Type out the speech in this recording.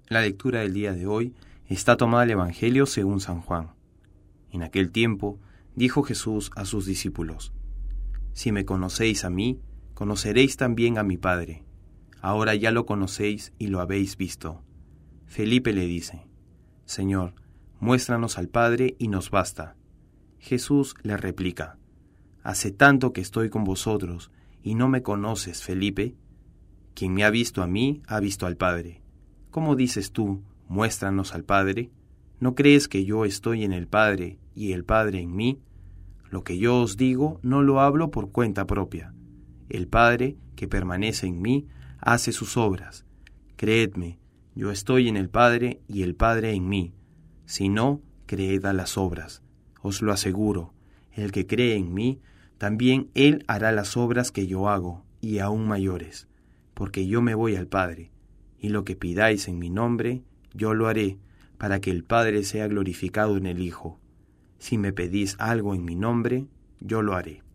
La lectura del día de hoy está tomada del Evangelio según San Juan. En aquel tiempo dijo Jesús a sus discípulos: Si me conocéis a mí, conoceréis también a mi Padre. Ahora ya lo conocéis y lo habéis visto. Felipe le dice: Señor, muéstranos al Padre y nos basta. Jesús le replica: Hace tanto que estoy con vosotros y no me conoces, Felipe. Quien me ha visto a mí, ha visto al Padre. ¿Cómo dices tú, muéstranos al Padre? ¿No crees que yo estoy en el Padre y el Padre en mí? Lo que yo os digo no lo hablo por cuenta propia. El Padre, que permanece en mí, hace sus obras. Creedme, yo estoy en el Padre y el Padre en mí. Si no, creed a las obras. Os lo aseguro, el que cree en mí, también él hará las obras que yo hago, y aún mayores, porque yo me voy al Padre. Y lo que pidáis en mi nombre, yo lo haré, para que el Padre sea glorificado en el Hijo. Si me pedís algo en mi nombre, yo lo haré.